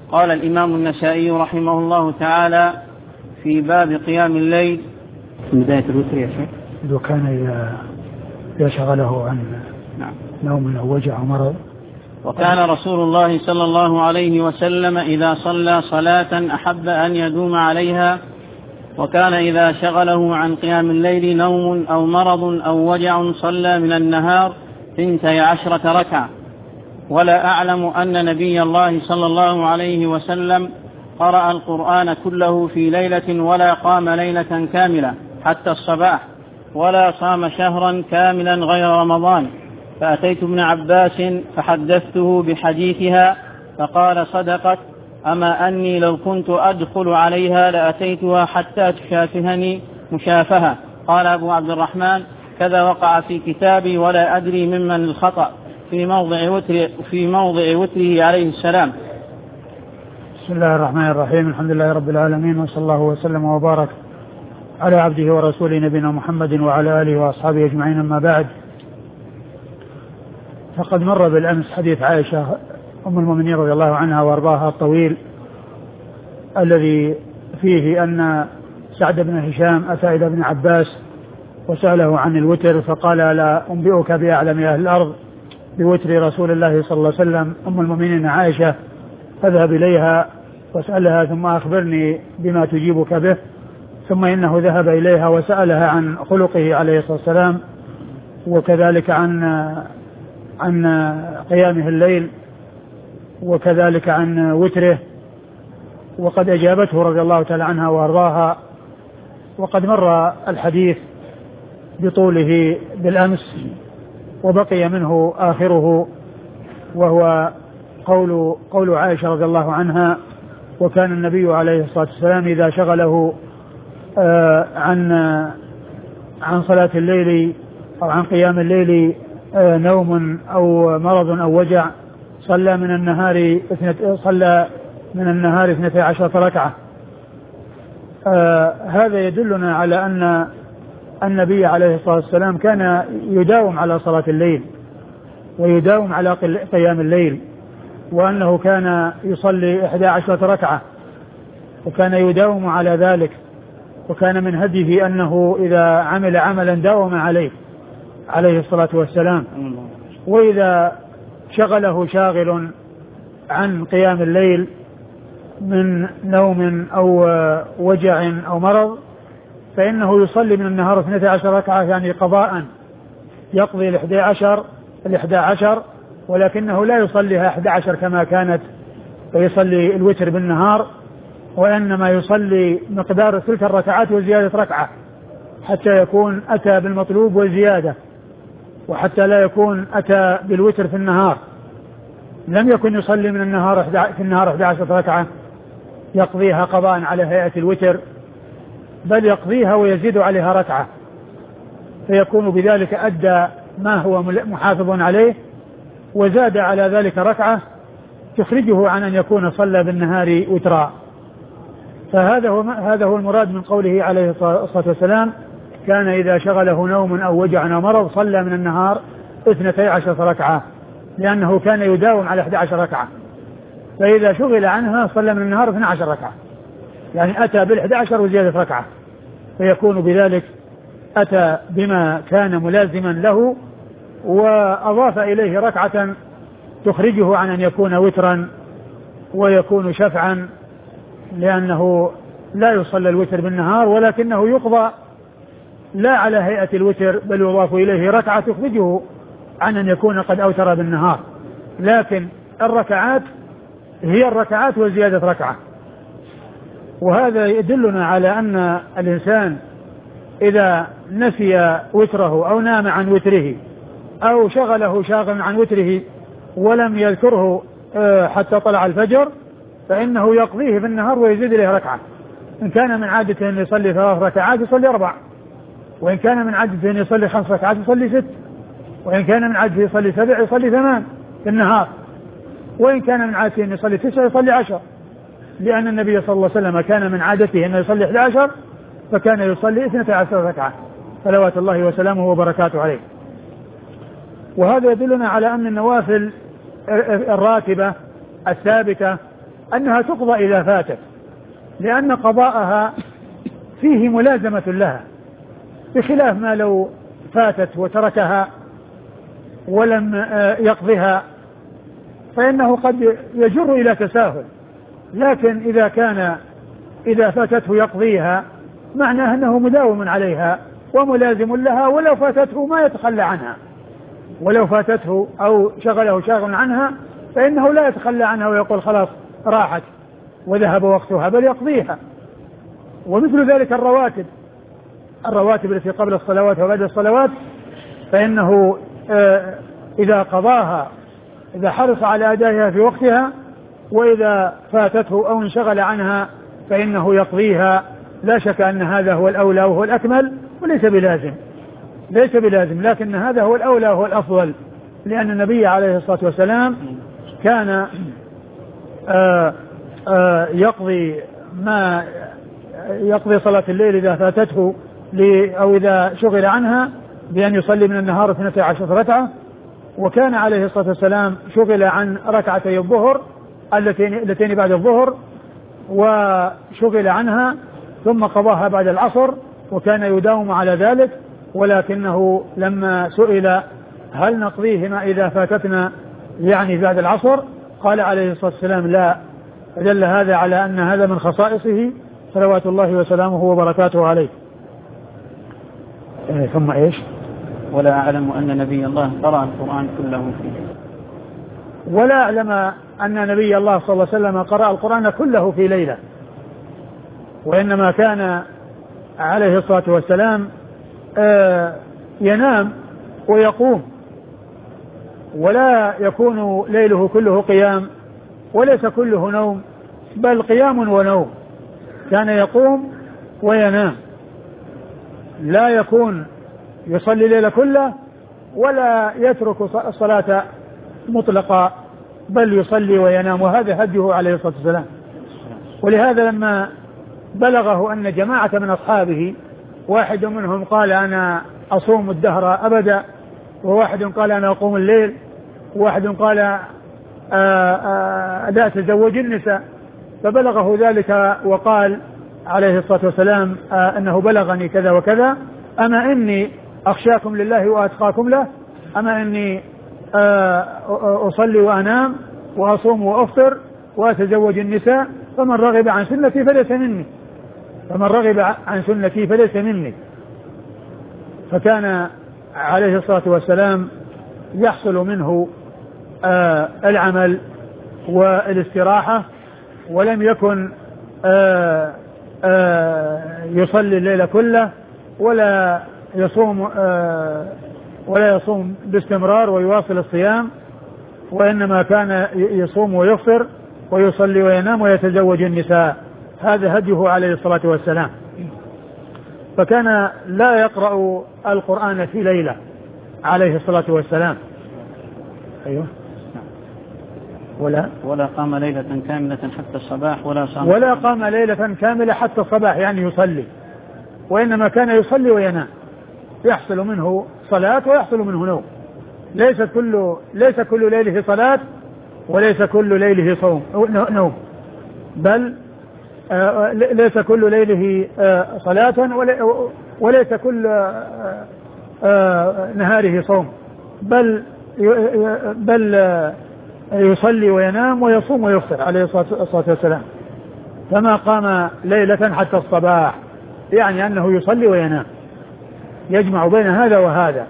قال الإمام النسائي رحمه الله تعالى في باب قيام الليل من بداية الوتر يا شيخ. لو كان يشغله عن نوم أو وجع أو مرض. وكان رسول الله صلى الله عليه وسلم إذا صلى صلاة أحب أن يدوم عليها، وكان إذا شغله عن قيام الليل نوم أو مرض أو وجع صلى من النهار 12 ركعة. ولا أعلم أن نبي الله صلى الله عليه وسلم قرأ القرآن كله في ليلة ولا قام ليلة كاملة حتى الصباح، ولا صام شهرا كاملا غير رمضان. فأتيت ابن عباس فحدثته بحديثها فقال صدقت، أما أني لو كنت أدخل عليها لأتيتها حتى تشافهني مشافهة. قال أبو عبد الرحمن كذا وقع في كتابي ولا أدري ممن الخطأ في موضع وتره عليه السلام. بسم الله الرحمن الرحيم. الحمد لله رب العالمين، وصلى الله وسلم وبارك على عبده ورسوله نبينا محمد وعلى آله وأصحابه أجمعين. أما بعد، فقد مر بالأمس حديث عائشة أم المؤمنين رضي الله عنها وأرضاها الطويل، الذي فيه أن سعد بن هشام أتى إلى ابن عباس وسأله عن الوتر، فقال لا أنبئك بأعلم أهل الأرض بوتر رسول الله صلى الله عليه وسلم أم المؤمنين عائشة، فاذهب إليها واسألها ثم أخبرني بما تجيبك به. ثم إنه ذهب إليها وسألها عن خلقه عليه الصلاة والسلام، وكذلك عن قيامه الليل، وكذلك عن وتره، وقد أجابته رضي الله تعالى عنها وأرضاها. وقد مر الحديث بطوله بالأمس، وبقي منه آخره، وهو قول عائشة رضي الله عنها: وكان النبي عليه الصلاة والسلام إذا شغله عن صلاة الليل أو عن قيام الليل نوم أو مرض أو وجع صلى من النهار 12 ركعة. هذا يدلنا على أن النبي عليه الصلاة والسلام كان يداوم على صلاة الليل ويداوم على قيام الليل، وأنه كان يصلي 11 ركعة وكان يداوم على ذلك، وكان من هديه أنه إذا عمل عملا داوم عليه الصلاة والسلام. وإذا شغله شاغل عن قيام الليل من نوم أو وجع أو مرض فإنه يصلي من النهار 12 ركعة، يعني قضاء يقضي 11 ولكنه لا يصليها 11 كما كانت فيصلي الوتر بالنهار، وإنما يصلي مقدار تلك الركعات وزيادة ركعة حتى يكون أتى بالمطلوب والزيادة، وحتى لا يكون أتى بالوتر في النهار. لم يكن يصلي من النهار في النهار 11 ركعة يقضيها قضاء على هيئة الوتر، بل يقضيها ويزيد عليها ركعة، فيكون بذلك أدى ما هو محافظ عليه، وزاد على ذلك ركعة تخرجه عن أن يكون صلى بالنهار وترا. فهذا هو المراد من قوله عليه الصلاة والسلام: كان إذا شغله نوم أو وجع أو مرض صلى من النهار 12 ركعة، لأنه كان يداوم على 11 ركعة، فإذا شغل عنها صلى من النهار 12 ركعة، يعني أتى بال11 وزيادة ركعة، فيكون بذلك أتى بما كان ملازما له وأضاف إليه ركعة تخرجه عن أن يكون وترا ويكون شفعا، لأنه لا يصلى الوتر بالنهار، ولكنه يقضى لا على هيئة الوتر، بل يضاف إليه ركعة تخرجه عن أن يكون قد أوتر بالنهار. لكن الركعات هي الركعات وزيادة ركعة. وهذا يدلنا على أن الإنسان إذا نسي وتره أو نام عن وتره أو شغله شاغل عن وتره ولم يذكره حتى طلع الفجر فإنه يقضيه في النهار ويزيد إليه ركعة. إن كان من عادته أن يصلي 3 ركعات يصلي 4، وإن كان من عادته أن يصلي 5 ركعات يصلي 6، وإن كان من عادته يصلي 7 يصلي 8 في النهار، وإن كان من عادته أن يصلي 9 يصلي 10، لأن النبي صلى الله عليه وسلم كان من عادته أن يصلي 11 فكان يصلي 12 ركعة صلوات الله وسلامه وبركاته عليه. وهذا يدلنا على أن النوافل الراتبة الثابتة أنها تقضى إذا فاتت، لأن قضاءها فيه ملازمة لها، بخلاف ما لو فاتت وتركها ولم يقضها فإنه قد يجر إلى تساهل. لكن إذا فاتته يقضيها معناه أنه مداوم عليها وملازم لها، ولو فاتته ما يتخلى عنها، ولو فاتته أو شغله شاغل عنها فإنه لا يتخلى عنها ويقول خلاص راحت وذهب وقتها، بل يقضيها. ومثل ذلك الرواتب التي قبل الصلوات وبعد الصلوات، فإنه إذا قضاها إذا حرص على أدائها في وقتها، وإذا فاتته أو انشغل عنها فإنه يقضيها. لا شك أن هذا هو الأولى وهو الأكمل، وليس بلازم، لكن هذا هو الأولى وهو الأفضل، لأن النبي عليه الصلاة والسلام كان يقضي صلاة الليل إذا فاتته أو إذا شغل عنها بأن يصلي من النهار 12 ركعة. وكان عليه الصلاة والسلام شغل عن ركعتي الظهر اللتين بعد الظهر وشغل عنها ثم قضاها بعد العصر، وكان يداوم على ذلك. ولكنه لما سئل هل نقضيهما إذا فاتتنا يعني بعد العصر، قال عليه الصلاة والسلام لا. فدل هذا على أن هذا من خصائصه صلوات الله وسلامه وبركاته عليه. ثم إيش؟ ولا أعلم أن نبي الله قرأ القرآن كله فيه. ولا أعلم أن نبي الله صلى الله عليه وسلم قرأ القرآن كله في ليلة، وإنما كان عليه الصلاة والسلام ينام ويقوم، ولا يكون ليله كله قيام وليس كله نوم، بل قيام ونوم. كان يقوم وينام، لا يكون يصلي الليل كله ولا يترك الصلاة مطلقا، بل يصلي وينام. وهذا هديه عليه الصلاة والسلام. ولهذا لما بلغه أن جماعة من أصحابه واحد منهم قال أنا أصوم الدهر أبدا، وواحد قال أنا أقوم الليل، وواحد قال لا أتزوج النساء، فبلغه ذلك وقال عليه الصلاة والسلام أنه بلغني كذا وكذا، أما إني أخشاكم لله وأتقاكم له، أما إني أصلي وأنام وأصوم وأفطر وأتزوج النساء، فمن رغب عن سنتي فليس مني. فكان عليه الصلاة والسلام يحصل منه العمل والاستراحة، ولم يكن يصلي الليل كله ولا يصوم باستمرار ويواصل الصيام، وإنما كان يصوم ويفطر ويصلي وينام ويتزوج النساء. هذا هديه عليه الصلاة والسلام. فكان لا يقرأ القرآن في ليلة عليه الصلاة والسلام. أيوه. ولا قام ليلة كاملة حتى الصباح ولا قام ليلة كاملة حتى الصباح، يعني يصلي، وإنما كان يصلي وينام، يحصل منه صلاة ويحصل منه نوم. ليس كل ليله صلاة وليس كل ليله نوم، بل ليس كل ليله صلاة وليس كل نهاره صوم، بل يصلي وينام ويصوم ويفطر عليه الصلاة والسلام. فما قام ليلة حتى الصباح، يعني أنه يصلي وينام، يجمع بين هذا وهذا.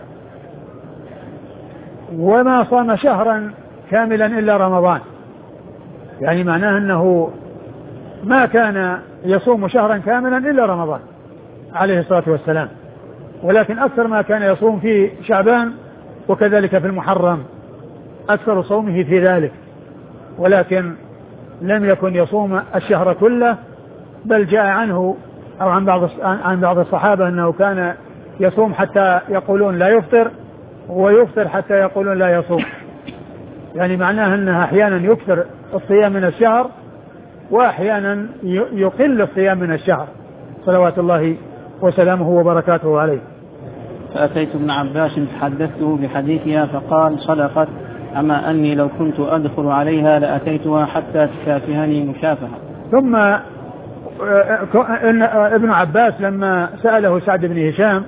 وما صام شهرا كاملا إلا رمضان، يعني معناه أنه ما كان يصوم شهرا كاملا إلا رمضان عليه الصلاة والسلام، ولكن أكثر ما كان يصوم في شعبان وكذلك في المحرم، أكثر صومه في ذلك، ولكن لم يكن يصوم الشهر كله، بل جاء عنه أو عن بعض الصحابة أنه كان يصوم حتى يقولون لا يفطر، ويفطر حتى يقولون لا يصوم، يعني معناه أنه أحيانا يكثر الصيام من الشهر وأحيانا يقل الصيام من الشهر صلوات الله وسلامه وبركاته عليه. فأتيت ابن عباس فحدثته بحديثها فقال صدقت أما أني لو كنت أدخل عليها لأتيتها حتى تكافئني مشافهة. ثم إن ابن عباس لما سأله سعد بن هشام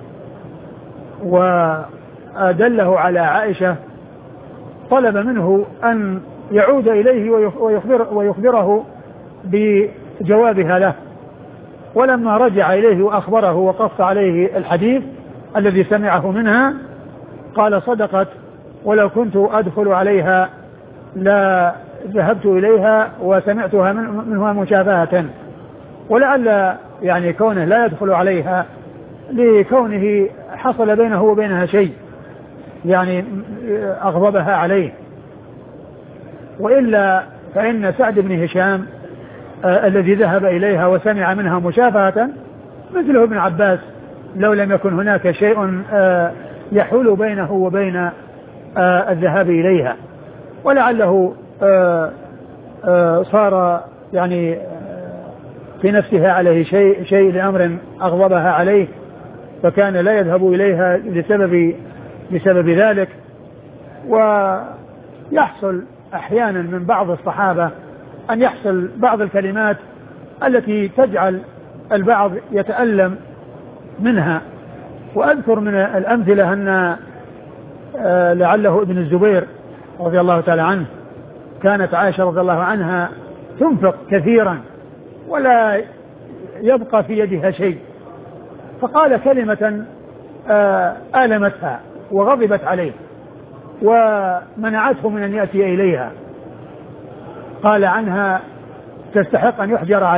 ودله على عائشة طلب منه أن يعود إليه ويخبره بجوابها له، ولما رجع إليه وأخبره وقص عليه الحديث الذي سمعه منها قال صدقت، ولو كنت أدخل عليها لا ذهبت إليها وسمعتها منها مشافهة. ولعل يعني كونه لا يدخل عليها لكونه حصل بينه وبينها شيء يعني أغضبها عليه، وإلا فإن سعد بن هشام الذي ذهب إليها وسمع منها مشافهة مثله ابن عباس لو لم يكن هناك شيء يحول بينه وبين الذهاب إليها، ولعله صار يعني في نفسها عليه شيء لأمر أغضبها عليه فكان لا يذهب إليها بسبب ذلك. ويحصل أحيانا من بعض الصحابة أن يحصل بعض الكلمات التي تجعل البعض يتألم منها. وأذكر من الأمثلة أن لعله ابن الزبير رضي الله تعالى عنه كانت عائشة رضي الله عنها تنفق كثيرا ولا يبقى في يدها شيء، فقال كلمة آلمتها وغضبت عليه ومنعته من أن يأتي إليها، قال عنها تستحق أن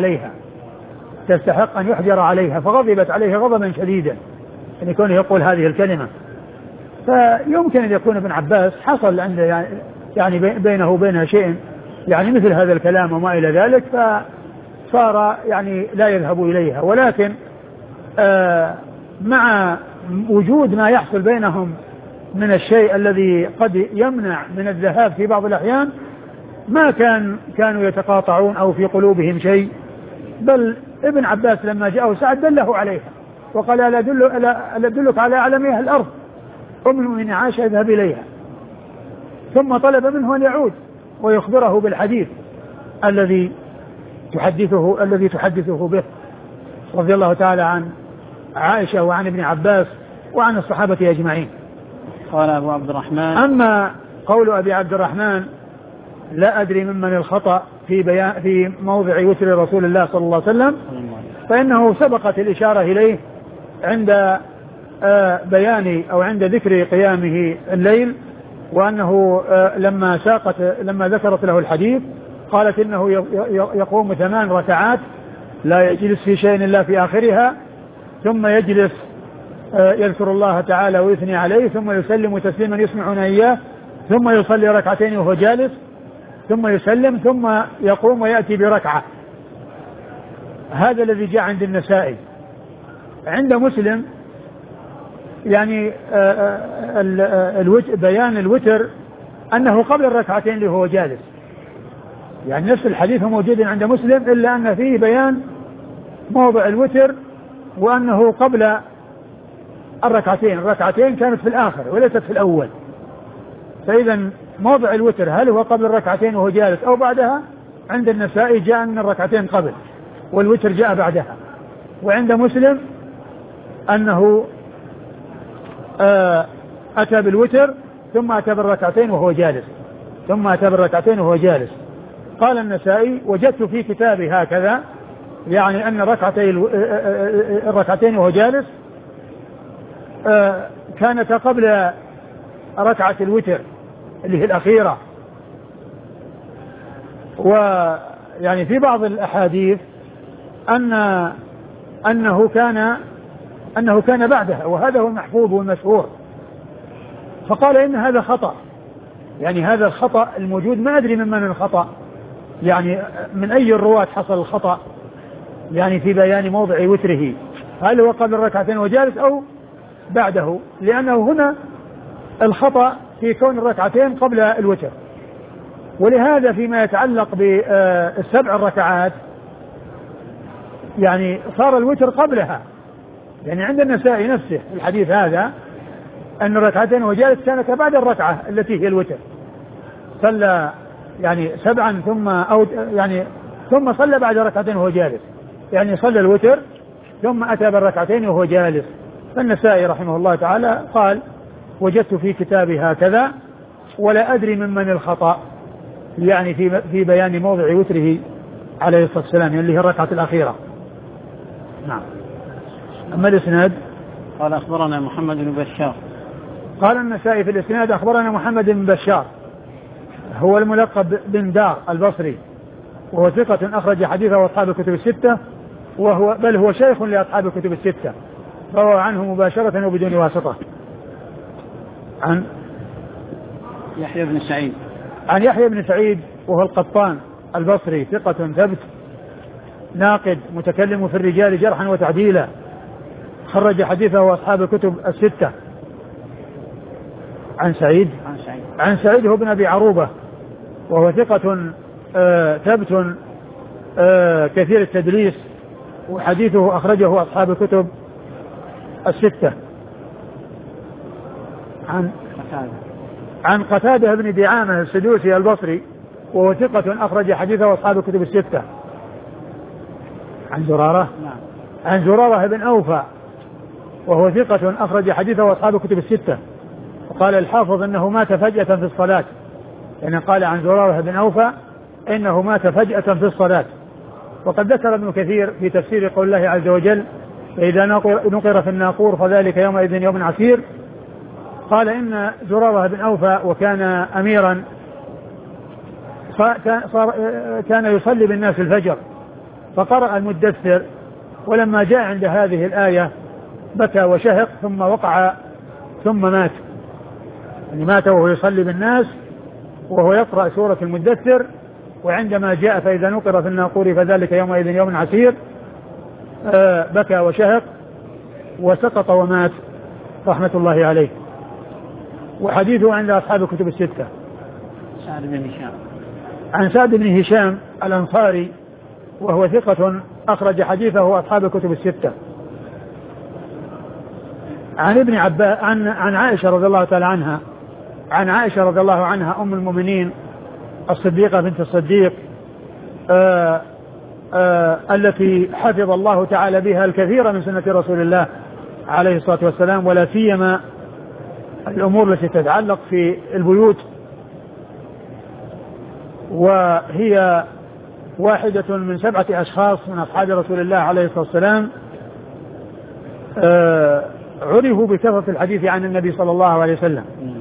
يحجر عليها، فغضبت عليه غضبا شديدا أن يكون يقول هذه الكلمة. فيمكن أن يكون ابن عباس حصل عنده يعني بينه وبينها شيء يعني مثل هذا الكلام وما إلى ذلك، فصار يعني لا يذهب إليها. ولكن مع وجود ما يحصل بينهم من الشيء الذي قد يمنع من الذهاب في بعض الأحيان ما كانوا يتقاطعون أو في قلوبهم شيء، بل ابن عباس لما جاءه سعد دله عليها وقال ألا أدلك على أعلم أهل الأرض أم المؤمنين عائشة يذهب إليها، ثم طلب منه أن يعود ويخبره بالحديث الذي تحدثه به رضي الله تعالى عن عائشة وعن ابن عباس وعن الصحابة أجمعين. قال أبو عبد الرحمن: أما قول أبي عبد الرحمن لا أدري ممن الخطأ في موضع وتر رسول الله صلى الله عليه وسلم، فإنه سبقت الإشارة إليه عند بيان أو عند ذكر قيامه الليل، وأنه لما ذكرت له الحديث قالت إنه يقوم 8 ركعات لا يجلس في شيء إلا في آخرها، ثم يجلس يذكر الله تعالى ويثني عليه، ثم يسلم تسليما يسمعون إياه، ثم يصلي 2 ركعتين وهو جالس، ثم يسلم، ثم يقوم ويأتي بركعة. هذا الذي جاء عند النسائي. عند مسلم يعني بيان الوتر أنه قبل 2 ركعتين اللي هو جالس، يعني نفس الحديث هو موجود عند مسلم إلا أن فيه بيان موضع الوتر وأنه قبل 2 ركعتين كانت في الآخر وليست في الأول. فإذا موضع الوتر هل هو قبل 2 ركعتين وهو جالس أو بعدها؟ عند النسائي جاء أن 2 ركعتين قبل والوتر جاء بعدها، وعند مسلم أنه أتى بالوتر ثم أتى 2 ركعتين وهو جالس. قال النسائي: وجدت في كتابي هكذا، يعني أن 2 ركعتين وهو جالس كانت قبل 2 ركعة الوتر اللي هي الأخيرة. ويعني في بعض الأحاديث أنه كان بعدها، وهذا هو المحفوظ والمشهور. فقال إن هذا خطأ، يعني هذا الخطأ الموجود ما أدري من الخطأ، يعني من أي الرواة حصل الخطأ يعني في بيان موضع وتره، هل هو قبل 2 ركعتين وجالس أو بعده، لأنه هنا الخطأ في كون 2 ركعتين قبل الوتر. ولهذا فيما يتعلق ب7 ركعات يعني صار الوتر قبلها، يعني عند النسائي نفسه الحديث هذا أن 2 ركعتين وجالس كانت بعد 1 ركعة التي هي الوتر، صلى يعني 7 ثم صلى بعد ركعتين وهو جالس، يعني صلى الوتر ثم أتى بالركعتين وهو جالس. فالنسائي رحمه الله تعالى قال وجدت في كتابي هكذا ولا أدري ممن الخطأ، يعني في بيان موضع وتره عليه الصلاة والسلام، يعني اللي هي الركعة الأخيرة. نعم. أما الإسناد قال أخبرنا محمد بن بشار. قال النسائي في الإسناد أخبرنا محمد بن بشار هو الملقب بن دار البصري، وهو ثقة أخرج حديثه أصحاب الكتب الستة، بل هو شيخ لأصحاب الكتب الستة، روى عنه مباشرة وبدون واسطة. عن يحيى بن سعيد. عن يحيى بن سعيد وهو القطان البصري ثقة ثبت ناقد متكلم في الرجال جرحا وتعديلا، خرج حديثه أصحاب الكتب الستة. عن سعيد هو ابن أبي عروبة وهو ثقة ثبت كثير التدليس، وحديثه أخرجه أصحاب الكتب الستة. عن قتادة بن دعامة السدوسي البصري وهو ثقة أخرج حديثه أصحاب الكتب الستة. عن زرارة بن أوفى وهو ثقة أخرج حديثه أصحاب الكتب الستة. وقال الحافظ أنه مات فجأة في الصلاة، يعني قال عن زرارة بن أوفى إنه مات فجأة في الصلاة. وقد ذكر ابن كثير في تفسير قول الله عز وجل فإذا نقر في الناقور فذلك يومئذ يوم عسير، قال إن زرارة بن أوفى وكان أميرا كان يصلي بالناس الفجر، فقرأ المدثر، ولما جاء عند هذه الآية بكى وشهق ثم وقع ثم مات، يعني مات وهو يصلي بالناس وهو يقرأ سورة المدثر، وعندما جاء فإذا نقر في الناقور فذلك يومئذ يوم عسير بكى وشهق وسقط ومات رحمة الله عليه. وحديثه عند أصحاب الكتب الستة. عن سعد بن هشام الأنصاري وهو ثقة أخرج حديثه أصحاب الكتب الستة. عن ابن عباس عن عائشة رضي الله تعالى عنها، عن عائشة رضي الله عنها أم المؤمنين الصديقة بنت الصديق التي حفظ الله تعالى بها الكثير من سنة رسول الله عليه الصلاة والسلام، ولا سيما الأمور التي تتعلق في البيوت، وهي واحدة من 7 أشخاص من أصحاب رسول الله عليه الصلاة والسلام عرفوا بكثرة الحديث عن النبي صلى الله عليه وسلم،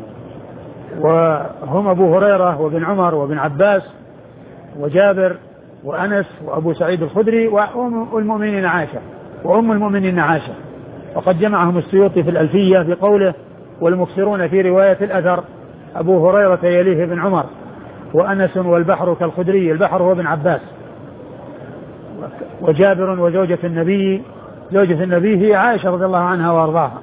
وهم أبو هريرة وابن عمر وابن عباس وجابر وأنس وأبو سعيد الخدري وأم المؤمنين عائشة. وقد جمعهم السيوطي في الألفية في قوله والمكثرون في رواية الأثر أبو هريرة يليه ابن عمر وأنس والبحر كالخدري، البحر هو ابن عباس، وجابر وزوجة النبي هي عائشة رضي الله عنها وأرضاها.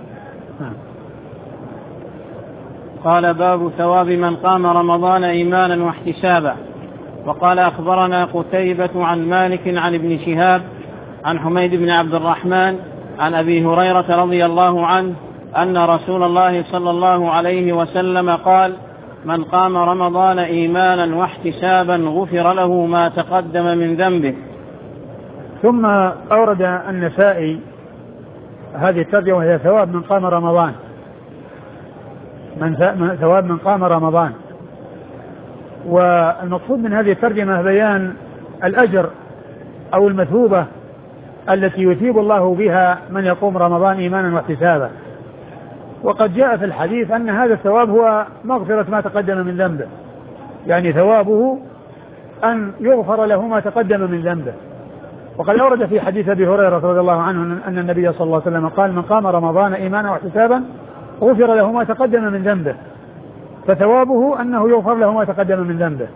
قال باب ثواب من قام رمضان إيمانا واحتسابا. وقال أخبرنا قتيبة عن مالك عن ابن شهاب عن حميد بن عبد الرحمن عن أبي هريرة رضي الله عنه أن رسول الله صلى الله عليه وسلم قال من قام رمضان إيمانا واحتسابا غفر له ما تقدم من ذنبه. ثم أورد النسائي هذه الترجمة وهي ثواب من قام رمضان، ثواب من قام رمضان. والمقصود من هذه الترجمة بيان الأجر أو المثوبة التي يثيب الله بها من يقوم رمضان إيمانا واحتسابا. وقد جاء في الحديث أن هذا الثواب هو مغفرة ما تقدم من ذنبه، يعني ثوابه أن يغفر له ما تقدم من ذنبه. وقد أورد في حديث أبي هريرة رضي الله عنه أن النبي صلى الله عليه وسلم قال من قام رمضان إيمانا واحتسابا غفر له ما تقدم من ذنبه، فثوابه أنه يغفر له ما تقدم من ذنبه.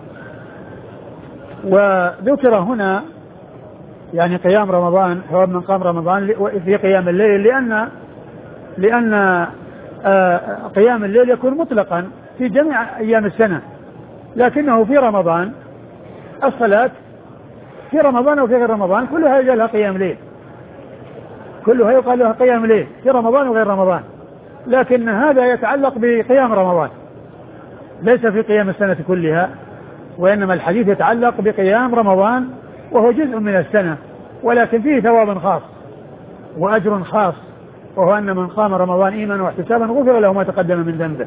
وذكر هنا يعني قيام رمضان، ثواب من قام رمضان في قيام الليل، لأن قيام الليل يكون مطلقا في جميع أيام السنة، لكنه في رمضان الصلاة في رمضان وفي غير رمضان كلها يجعلها قيام ليل، كلها يقال لها قيام ليل في رمضان وغير رمضان، لكن هذا يتعلق بقيام رمضان. ليس في قيام السنة كلها، وإنما الحديث يتعلق بقيام رمضان وهو جزء من السنة، ولكن فيه ثواب خاص وأجر خاص، وهو أن من قام رمضان إيمانا واحتسابا غفر له ما تقدم من ذنبه.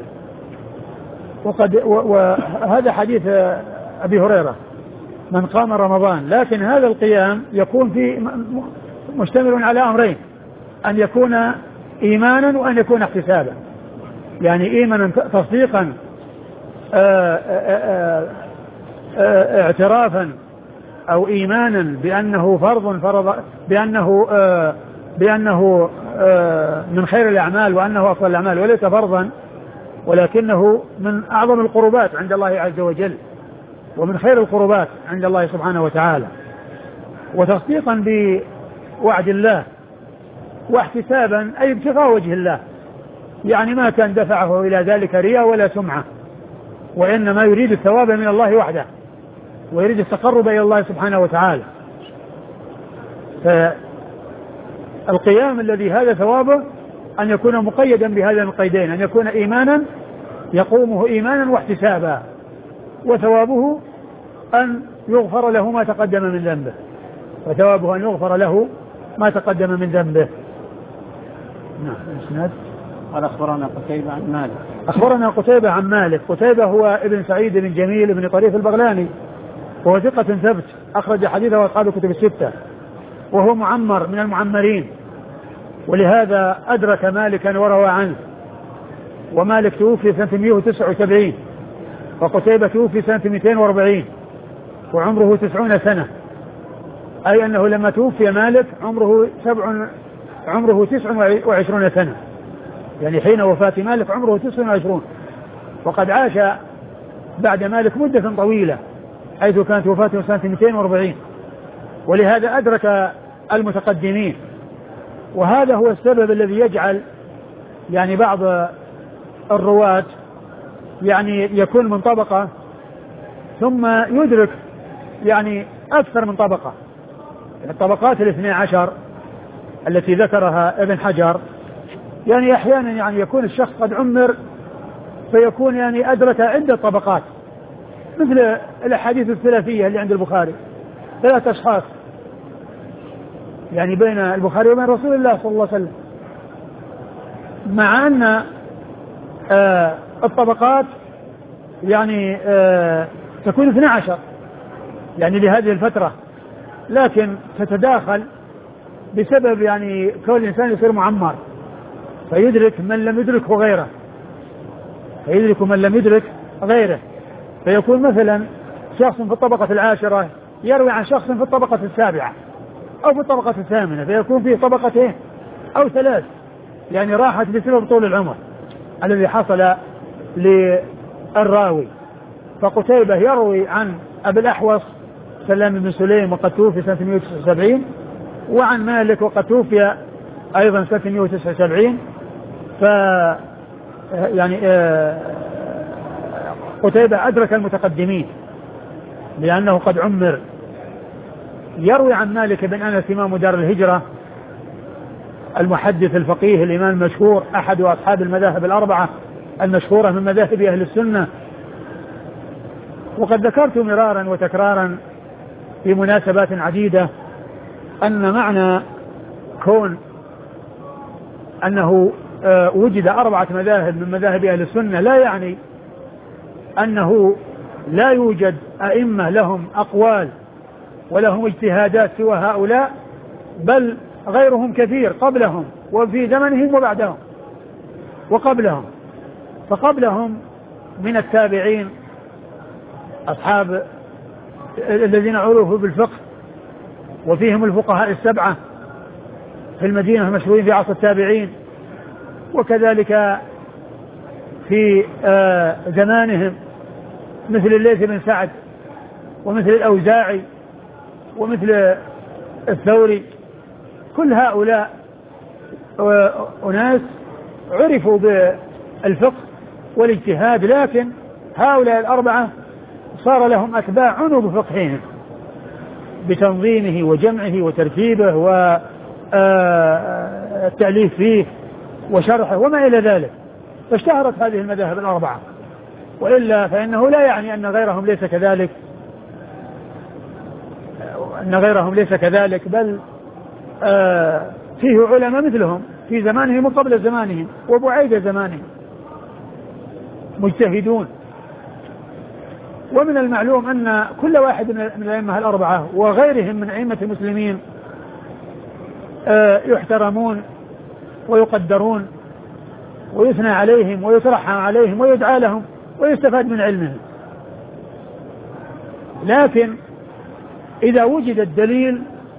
وهذا حديث أبي هريرة من قام رمضان، لكن هذا القيام يكون فيه مشتمل على أمرين: أن يكون إيمانا وأن يكون احتسابا. يعني إيمانا تصديقا اعترافا أو إيمانا بأنه فرض بأنه من خير الأعمال وأنه أفضل الأعمال، وليس فرضا ولكنه من أعظم القربات عند الله عز وجل ومن خير القربات عند الله سبحانه وتعالى، وتصديقا بوعد الله، واحتسابا أي ابتغاء وجه الله، يعني ما كان دفعه إلى ذلك رياء ولا سمعة، وإنما يريد الثواب من الله وحده ويريد التقرب إلى الله سبحانه وتعالى. فالقيام الذي هذا ثوابه أن يكون مقيدا بهذين القيدين: أن يكون إيمانا يقومه إيمانا واحتسابا، وثوابه أن يغفر له ما تقدم من ذنبه، وثوابه أن يغفر له ما تقدم من ذنبه. نعم. الإسناد قال أخبرنا قتيبة عن مالك. أخبرنا قتيبة عن مالك. قتيبة هو ابن سعيد بن جميل بن طريف البغلاني، وهو ثقة ثبت أخرج حديثه أصحاب الكتب الستة، وهو معمر من المعمرين، ولهذا أدرك مالكا وروى عنه. ومالك توفي سنة 179 وقتيبة توفي سنة 240 وعمره 90 سنة، أي أنه لما توفي مالك عمره 29 سنة، يعني حين وفاة مالك عمره 29، وقد عاش بعد مالك مدة طويلة حيث كانت وفاته سنة 240، ولهذا أدرك المتقدمين. وهذا هو السبب الذي يجعل يعني بعض الرواة يعني يكون من طبقة ثم يدرك يعني أكثر من طبقة. الطبقات 12 التي ذكرها ابن حجر، يعني أحيانا يعني يكون الشخص قد عمر فيكون يعني أدرك عدة طبقات، مثل الأحاديث الثلاثية اللي عند البخاري، 3 أشخاص يعني بين البخاري وبين رسول الله صلى الله عليه وسلم، مع أن الطبقات يعني تكون 12 يعني لهذه الفترة، لكن تتداخل بسبب يعني كون الإنسان يصير معمر فيدرك من لم يدركه غيره، فيكون مثلا شخص في الطبقة 10 يروي عن شخص في الطبقة 7 أو في الطبقة 8، فيكون فيه طبقتين أو 3 يعني راحت بسبب طول العمر الذي حصل للراوي. فقتيبة يروي عن أبي الأحوص سلام بن سليم وقد توفي سنة 179، وعن مالك وقد توفي أيضا سنة 179. يعني قتيبة أدرك المتقدمين لأنه قد عمر. يروي عن مالك بن أنس إمام دار الهجرة المحدث الفقيه الإمام المشهور أحد أصحاب المذاهب الأربعة المشهورة من مذاهب أهل السنة. وقد ذكرت مرارا وتكرارا في مناسبات عديدة أن معنى كون أنه وجد 4 مذاهب من مذاهب أهل السنة لا يعني أنه لا يوجد أئمة لهم أقوال ولهم اجتهادات سوى هؤلاء، بل غيرهم كثير قبلهم وفي زمنهم وبعدهم وقبلهم. فقبلهم من التابعين أصحاب الذين عرفوا بالفقه، وفيهم الفقهاء 7 في المدينة المشهورين في عصر التابعين، وكذلك في زمانهم مثل الليث بن سعد ومثل الأوزاعي ومثل الثوري. كل هؤلاء أناس عرفوا بالفقه والاجتهاد، لكن هؤلاء 4 صار لهم أتباع عنوا بفقههم بتنظيمه وجمعه وترتيبه والتأليف فيه وشرحه وما إلى ذلك، فاشتهرت هذه المذاهب 4. وإلا فإنه لا يعني أن غيرهم ليس كذلك، بل فيه علماء مثلهم في زمانهم وقبل زمانهم وبعيد زمانهم مجتهدون. ومن المعلوم أن كل واحد من الأئمة الأربعة وغيرهم من أئمة المسلمين يحترمون ويقدرون ويثنى عليهم ويترحم عليهم ويدعى لهم ويستفاد من علمهم. لكن إذا وجد الدليل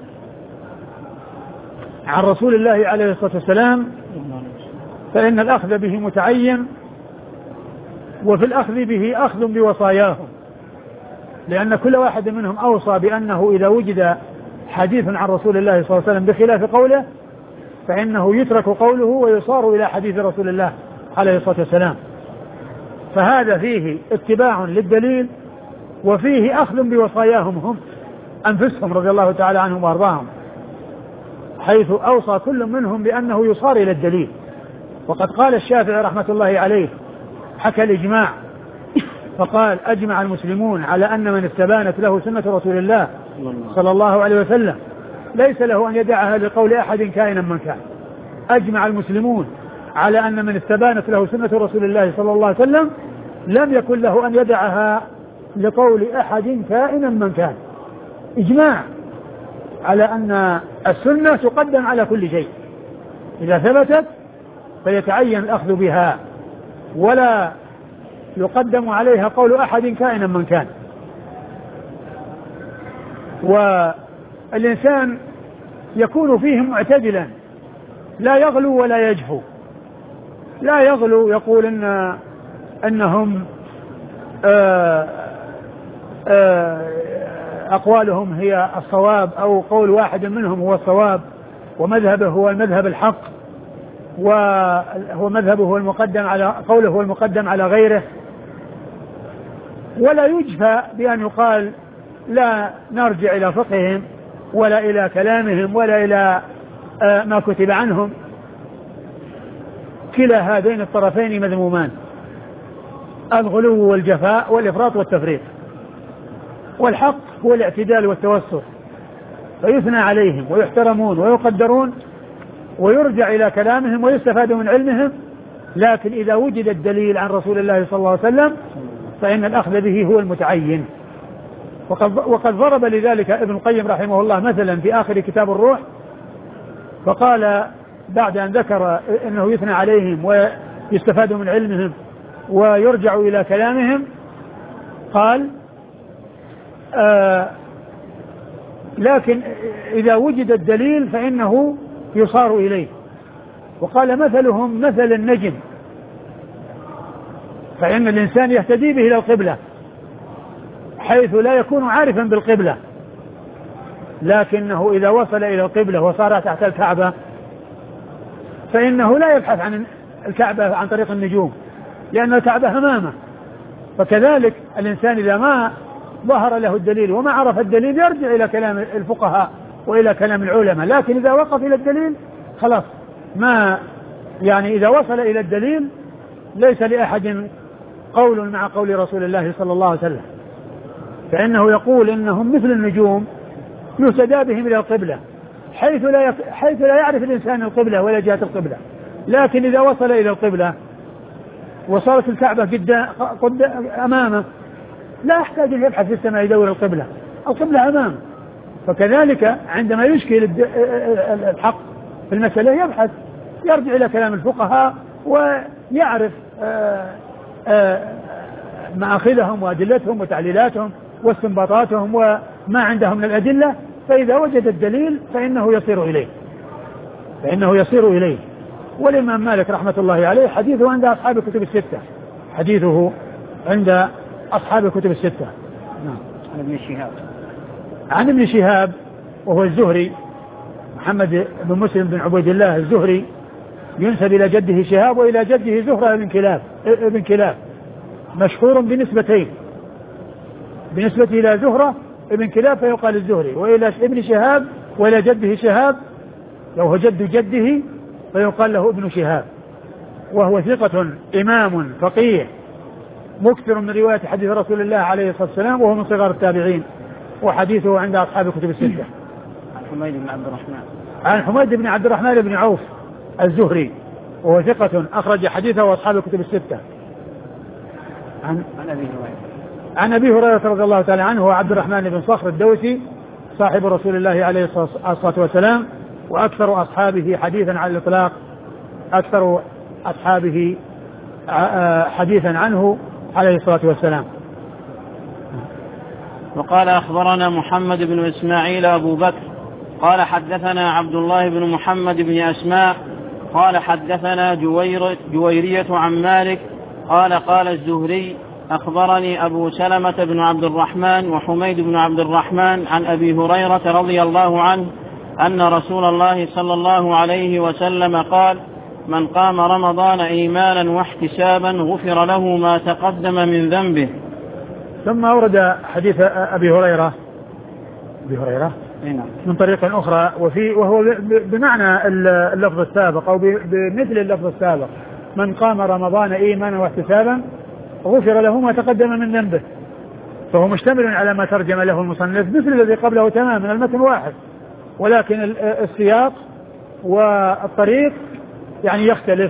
عن رسول الله عليه الصلاة والسلام فإن الأخذ به متعين، وفي الأخذ به أخذ بوصاياهم، لأن كل واحد منهم أوصى بأنه إذا وجد حديث عن رسول الله صلى الله عليه وسلم بخلاف قوله فإنه يترك قوله ويصار إلى حديث رسول الله عليه الصلاة والسلام. فهذا فيه اتباع للدليل وفيه أخذ بوصاياهم هم أنفسهم رضي الله تعالى عنهم وأرضاهم، حيث أوصى كل منهم بأنه يصار إلى الدليل. وقد قال الشافعي رحمة الله عليه حكى الإجماع فقال: أجمع المسلمون على أن من استبانت له سنة رسول الله صلى الله عليه وسلم ليس له أن يدعها لقول أحد كائنا من كان. أجمع المسلمون على أن من استبانت له سنة رسول الله صلى الله عليه وسلم لم يكن له أن يدعها لقول أحد كائنا من كان. إجماع على أن السنة تقدم على كل شيء، إذا ثبتت فيتعين الأخذ بها ولا يقدم عليها قول أحد كائنا من كان. والإنسان يكون فيهم معتدلا، لا يغلو ولا يجفو. لا يغلو يقول أنهم أقوالهم هي الصواب أو قول واحد منهم هو الصواب ومذهبه هو المذهب الحق وهو مذهبه هو المقدم على قوله هو المقدم على غيره. ولا يجفى بأن يقال لا نرجع إلى فقههم ولا إلى كلامهم ولا إلى ما كتب عنهم. كلا هذين الطرفين مذمومان، الغلو والجفاء والإفراط والتفريط. والحق هو الاعتدال والتوسط، فيثنى عليهم ويحترمون ويقدرون ويرجع إلى كلامهم ويستفاد من علمهم. لكن إذا وجد الدليل عن رسول الله صلى الله عليه وسلم فإن الأخذ به هو المتعين. وقد ضرب لذلك ابن القيم رحمه الله مثلا في آخر كتاب الروح، فقال بعد أن ذكر أنه يثنى عليهم ويستفاد من علمهم ويرجع إلى كلامهم قال: لكن إذا وجد الدليل فإنه يصار إليه. وقال: مثلهم مثل النجم، فإن الإنسان يهتدي به إلى القبلة حيث لا يكون عارفا بالقبلة، لكنه إذا وصل إلى القبلة وصار تحت الكعبة فإنه لا يبحث عن الكعبة عن طريق النجوم، لأن الكعبة أمامه. فكذلك الإنسان إذا ما ظهر له الدليل وما عرف الدليل يرجع إلى كلام الفقهاء وإلى كلام العلماء. لكن إذا وقف إلى الدليل خلاص، ما يعني إذا وصل إلى الدليل ليس لأحد قول مع قول رسول الله صلى الله عليه وسلم، فإنه يقول إنهم مثل النجوم يهتدى بهم إلى القبلة حيث لا يعرف الإنسان القبلة ولا جهة القبلة. لكن إذا وصل إلى القبلة وصارت الكعبة أمامه لا يحتاج أن يبحث في السماء يدور القبلة أمامه. فكذلك عندما يشكل الحق في المسألة يرجع إلى كلام الفقهاء ويعرف مآخذهم وأدلتهم وتعليلاتهم واستنباطاتهم وما عندهم من الأدلة. فإذا وجد الدليل فإنه يصير إليه. والإمام مالك رحمة الله عليه حديثه عند أصحاب الكتب الستة. نعم. عن ابن شهاب وهو الزهري محمد بن مسلم بن عبيد الله الزهري، ينسب إلى جده شهاب وإلى جده زهرة ابن كلاب مشهور بنسبتين، بالنسبة إلى زهرة ابن كلاب فيقال الزهري، وإلى ابن شهاب وإلى جده شهاب لو هو جد جده فيقال له ابن شهاب. وهو ثقة إمام فقيه مكثر من رواية حديث رسول الله عليه الصلاة والسلام، وهو من صغار التابعين، وحديثه عند أصحاب الكتب الستة. عن حميد بن عبد الرحمن. عن حميد بن عبد الرحمن بن عوف الزهري، وهو ثقة أخرج حديثه وأصحاب الكتب الستة. عن أبي هريرة رضي الله تعالى عنه، هو عبد الرحمن بن صخر الدوسي صاحب رسول الله عليه الصلاة والسلام، وأكثر أصحابه حديثا على الإطلاق، أكثر أصحابه حديثا عنه عليه الصلاة والسلام. وقال أخبرنا محمد بن إسماعيل أبو بكر قال حدثنا عبد الله بن محمد بن أسماء قال حدثنا جويرية عن مالك قال قال الزهري أخبرني أبو سلمة بن عبد الرحمن وحميد بن عبد الرحمن عن أبي هريرة رضي الله عنه أن رسول الله صلى الله عليه وسلم قال: من قام رمضان إيمانا واحتسابا غفر له ما تقدم من ذنبه. ثم أورد حديث أبي هريرة من طريق أخرى وهو بمعنى اللفظ السابق أو بمثل اللفظ السابق: من قام رمضان إيمانا واحتسابا غفر له ما تقدم من ذنبه. فهو مشتمل على ما ترجم له المصنف مثل الذي قبله تماما، المتن واحد، ولكن السياق والطريق يعني يختلف.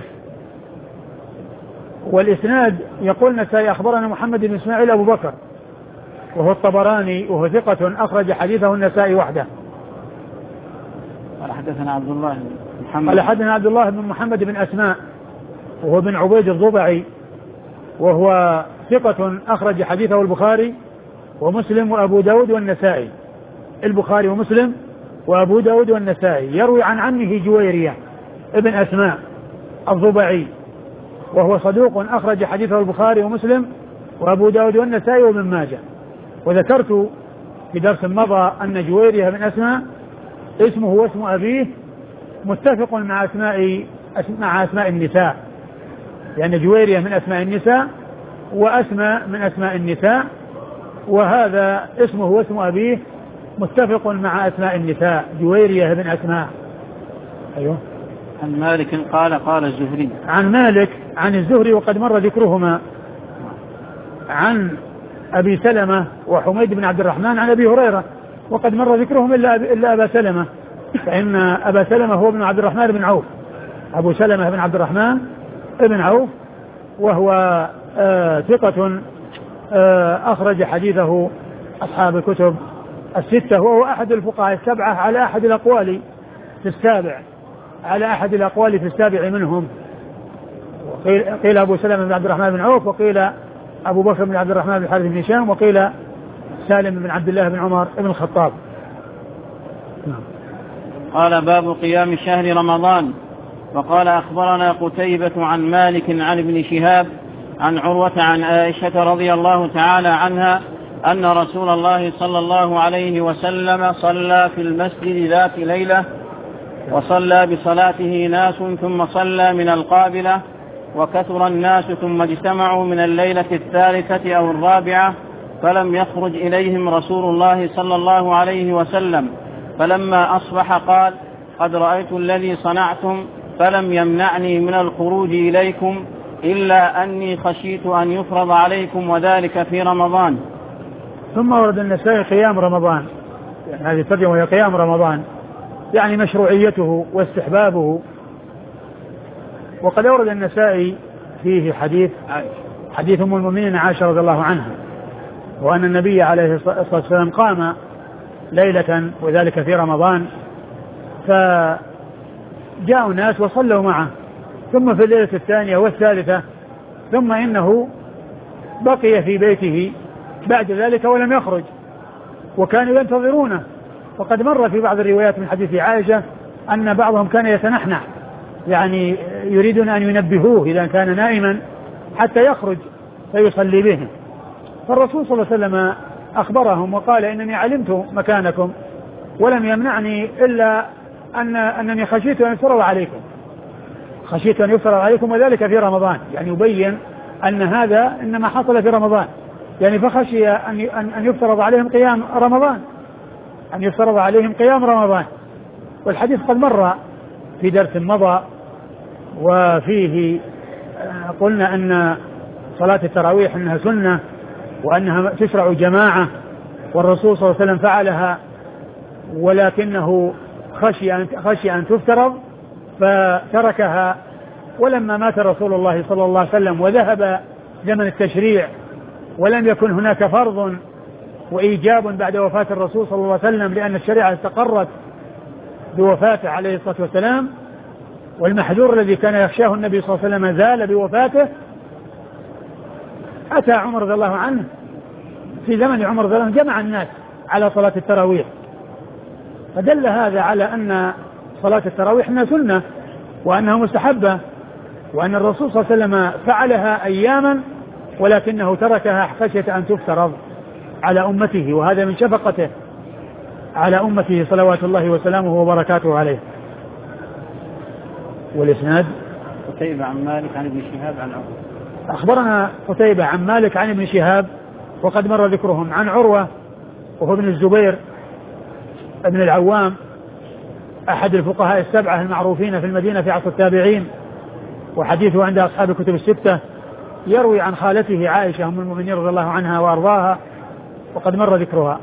والإسناد يقول النسائي أخبرنا محمد بن إسماعيل أبو بكر وهو الطبراني وهو ثقة أخرج حديثه النسائي وحده. قال حدثنا عبد الله بن محمد بن أسماء وهو بن عبيد الضبعي وهو ثقة أخرج حديثه البخاري ومسلم وأبو داود والنسائي. البخاري ومسلم وأبو داود والنسائي. يروي عن عمه جويرية ابن أسماء الضبعي وهو صدوق أخرج حديثه البخاري ومسلم وأبو داود والنسائي وابن ماجه. وذكرت في درس مضى أن جويرية بن أسماء اسمه واسم أبيه متفق مع أسماء النساء، يعني جويرية من أسماء النساء وأسماء من أسماء النساء، وهذا اسمه واسم أبيه متفق مع أسماء النساء جويرية بن أسماء. أيوه. عن مالك قال الزهري. عن مالك عن الزهري وقد مر ذكرهما. عن أبي سلمة وحميد بن عبد الرحمن عن أبي هريرة وقد مر ذكرهم إلا أبا سلمة، فإن أبا سلمة هو ابن عبد الرحمن بن عوف، أبو سلمة بن عبد الرحمن ابن عوف، وهو ثقة أخرج حديثه أصحاب الكتب الستة، وهو أحد الفقهاء السبعة على أحد الأقوال في السابع منهم. قيل أبو سلمة بن عبد الرحمن بن عوف، وقيل أبو بكر بن عبد الرحمن بن الحارث بن هشام، وقيل سالم بن عبد الله بن عمر بن الخطاب. قال: باب قيام شهر رمضان. وقال: أخبرنا قتيبة عن مالك عن ابن شهاب عن عروة عن عائشة رضي الله تعالى عنها أن رسول الله صلى الله عليه وسلم صلى في المسجد ذات ليلة، وصلى بصلاته ناس ثم صلى من القابلة، وكثر الناس ثم اجتمعوا من الليلة الثالثة أو الرابعة، فلم يخرج إليهم رسول الله صلى الله عليه وسلم، فلما أصبح قال: قد رأيت الذي صنعتم، فلم يمنعني من الخروج إليكم إلا أني خشيت أن يفرض عليكم، وذلك في رمضان. ثم ورد النسائي قيام رمضان، يعني هذه الترجمة وهي قيام رمضان، يعني مشروعيته واستحبابه. وقد أورد النسائي فيه حديث أم المؤمنين عائشة رضي الله عنها، وأن النبي عليه الصلاة والسلام قام ليلة وذلك في رمضان، فجاءوا الناس وصلوا معه، ثم في الليلة الثانية والثالثة، ثم إنه بقي في بيته بعد ذلك ولم يخرج، وكانوا ينتظرونه. وقد مر في بعض الروايات من حديث عائشة أن بعضهم كان يتنحنح، يعني يريدون أن ينبهوه إذا كان نائما حتى يخرج فيصلي بهم. فالرسول صلى الله عليه وسلم أخبرهم وقال: إنني علمت مكانكم ولم يمنعني إلا أنني خشيت أن يفرض عليكم وذلك في رمضان، يعني يبين أن هذا إنما حصل في رمضان، يعني فخشي أن يفترض عليهم قيام رمضان. والحديث قد مر في درس مضى، وفيه قلنا أن صلاة التراويح أنها سنة وأنها تشرع جماعة، والرسول صلى الله عليه وسلم فعلها ولكنه خشي أن تفترض فتركها. ولما مات رسول الله صلى الله عليه وسلم وذهب زمن التشريع ولم يكن هناك فرض وإيجاب بعد وفاة الرسول صلى الله عليه وسلم، لأن الشريعة استقرت بوفاته عليه الصلاة والسلام، والمحذور الذي كان يخشاه النبي صلى الله عليه وسلم زال بوفاته، أتى عمر رضي الله عنه في زمن عمر رضي الله عنه جمع الناس على صلاة التراويح، فدل هذا على أن صلاة التراويح أنها سنة وأنها مستحبة، وأن الرسول صلى الله عليه وسلم فعلها أياما ولكنه تركها خشية أن تفترض على أمته، وهذا من شفقته على أمته صلوات الله وسلامه وبركاته عليه. والإسناد قتيبة عن مالك عن ابن شهاب عن عروة. أخبرنا قتيبة عن مالك عن ابن شهاب وقد مر ذكرهم، عن عروة وهو ابن الزبير ابن العوام أحد الفقهاء السبعة المعروفين في المدينة في عصر التابعين، وحديثه عند أصحاب الكتب الستة، يروي عن خالته عائشة أم المؤمنين رضي الله عنها وأرضاها وقد مر ذكرها.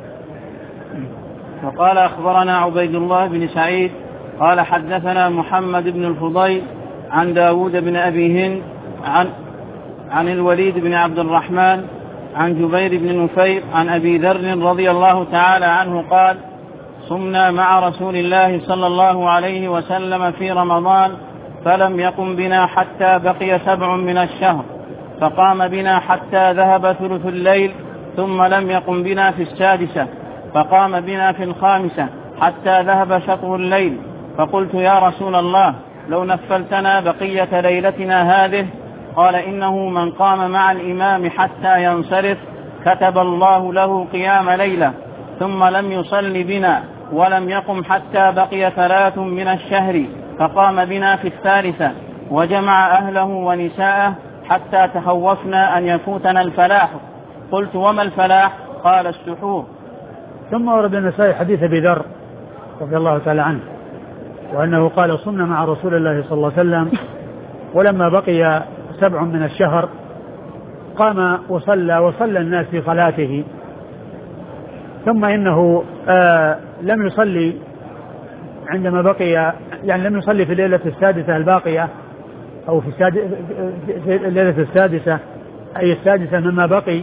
وقال أخبرنا عبيد الله بن سعيد قال حدثنا محمد بن الفضيل عن داود بن أبي هند عن الوليد بن عبد الرحمن عن جبير بن نفير عن أبي ذر رضي الله تعالى عنه قال صمنا مع رسول الله صلى الله عليه وسلم في رمضان فلم يقم بنا حتى بقي 7 من الشهر، فقام بنا حتى ذهب ثلث الليل، ثم لم يقم بنا في 6، فقام بنا في 5 حتى ذهب شطر الليل، فقلت يا رسول الله لو نفلتنا بقية ليلتنا هذه، قال إنه من قام مع الإمام حتى ينصرف كتب الله له قيام ليلة، ثم لم يصل بنا ولم يقم حتى بقي 3 من الشهر، فقام بنا في 3 وجمع أهله ونساءه حتى تخوفنا أن يفوتنا الفلاح. قلت وما الفلاح؟ قال السحور. ثم ورد النسائي حديث أبي ذر رضي الله تعالى عنه وأنه قال صمنا مع رسول الله صلى الله عليه وسلم ولما بقي 7 من الشهر قام وصلى الناس في صلاته، ثم إنه لم يصلي عندما بقي، يعني لم يصلي في الليلة 6 الباقية أو في الليلة 6 أي 6 مما بقي،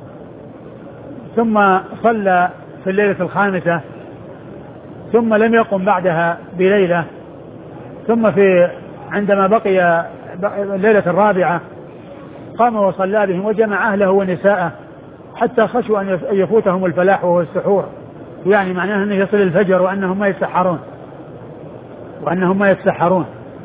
ثم صلى في الليلة 5 ثم لم يقم بعدها بليلة، ثم عندما بقي الليلة 4 قام وصلى بهم وجمع أهله ونساءه حتى خشوا أن يفوتهم الفلاح وهو السحور، يعني معناه أنه يصل الفجر وأنهم ما يتسحرون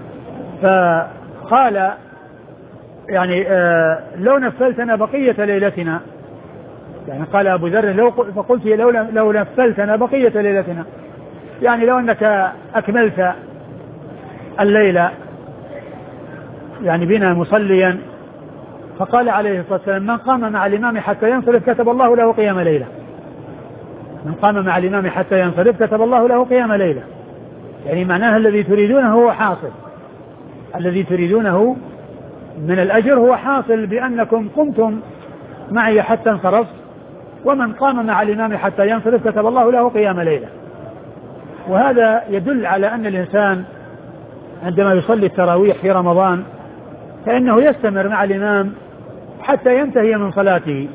فقال يعني لو نفلتنا بقية ليلتنا، يعني قال أبو ذر فقلت لو نفلتنا بقية ليلتنا، يعني لو أنك أكملت الليلة يعني بنا مصليا. فقال عليه الصلاة والسلام من قام مع الإمام حتى ينصرف كتب الله له قيام ليلة، من قام مع الإمام حتى ينصرف كتب الله له قيام ليلة، يعني معناها الذي تريدونه هو حاصل، الذي تريدونه من الأجر هو حاصل بأنكم قمتم معي حتى انصرفت، ومن قام مع الإمام حتى ينصرف كتب الله له قيام ليلة. وهذا يدل على أن الإنسان عندما يصلي التراويح في رمضان فإنه يستمر مع الإمام حتى ينتهي من صلاته